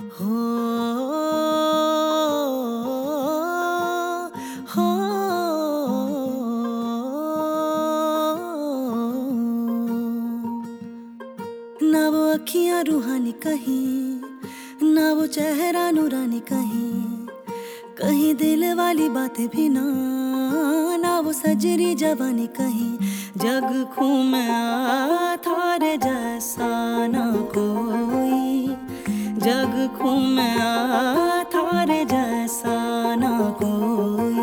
हो हो ना वो अखियां रूहानी कहीं, ना वो चेहरा नूरानी कहीं, कहीं दिल वाली बातें भी ना वो सजरी जवानी कहीं। जग घूमा थारे जैसा ना कोई, जग घूमा थारे जैसा ना कोई।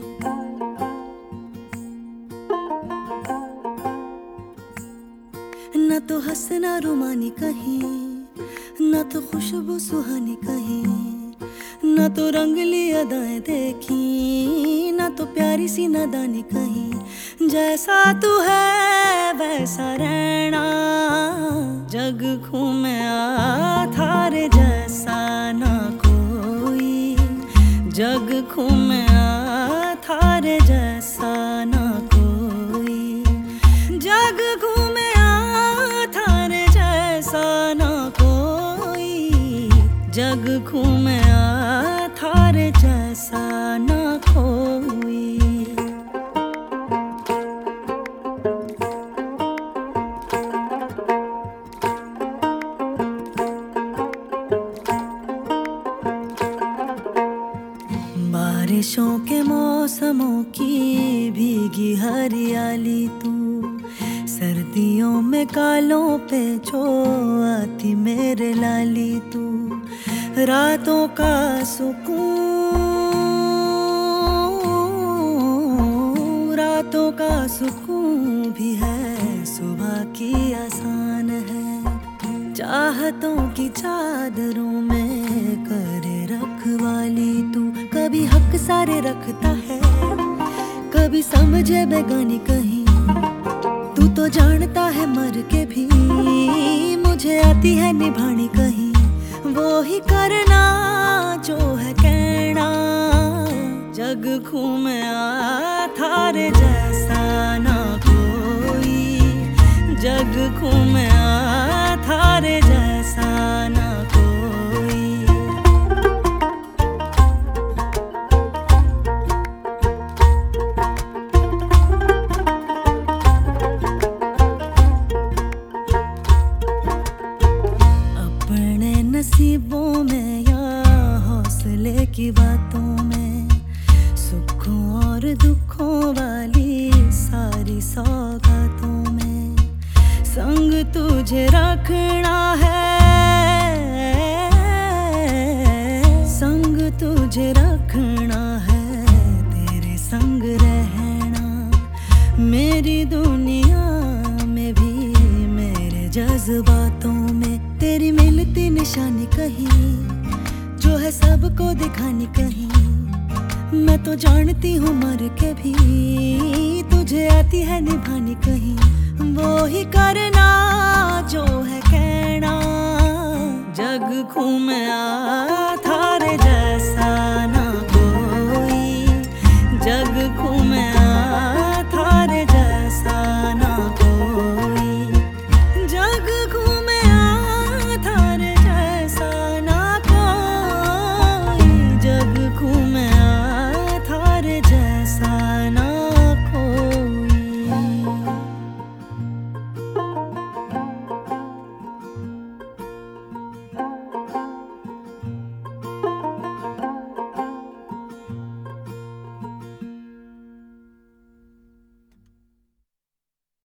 न तो हंसना रुमानी कहीं, न तो खुशबू सुहानी कहीं, न तो रंगली अदाएं देखी, न तो प्यारी सी नादानी कहीं। जैसा तू है वैसा रहना, जग घूमे थारे जैसा ना कोई, जग घूमे थारे जैसा ना कोई, जग घूमे थारे जैसा ना कोई, जग घूमे थारे जैसा ना कोई। बारिशों के मौसमों की भीगी हरियाली तू, सर्दियों में कालों पे जो आती मेरे लाली तू। रातों का सुकून, रातों का सुकून भी है, सुबह की आसान है। चाहतों की चादरों में करे रखवाली तू, कभी हक सारे रखता है, कभी समझे बेगानी कहीं। तू तो जानता है मर के भी मुझे आती है निभानी कहीं। वो ही करना जो है कहना, जग घूमे थारे जैसा ना कोई, जग घूमे थारे जैसा ना कोई। अपने नसीबों में या हौसले की बातों में, सुखों और दुखों वाली सारी सौगातों में, संग तुझे रखना है, संग तुझे रखना है, तेरे संग रहना। मेरी दुनिया में भी मेरे जज्बातों में तेरी मिलती निशानी कहीं, जो है सबको दिखानी कहीं। मैं तो जानती हूँ मर के भी तुझे आती है निभानी कहीं। वो ही करना जो है कहना, जग घूमे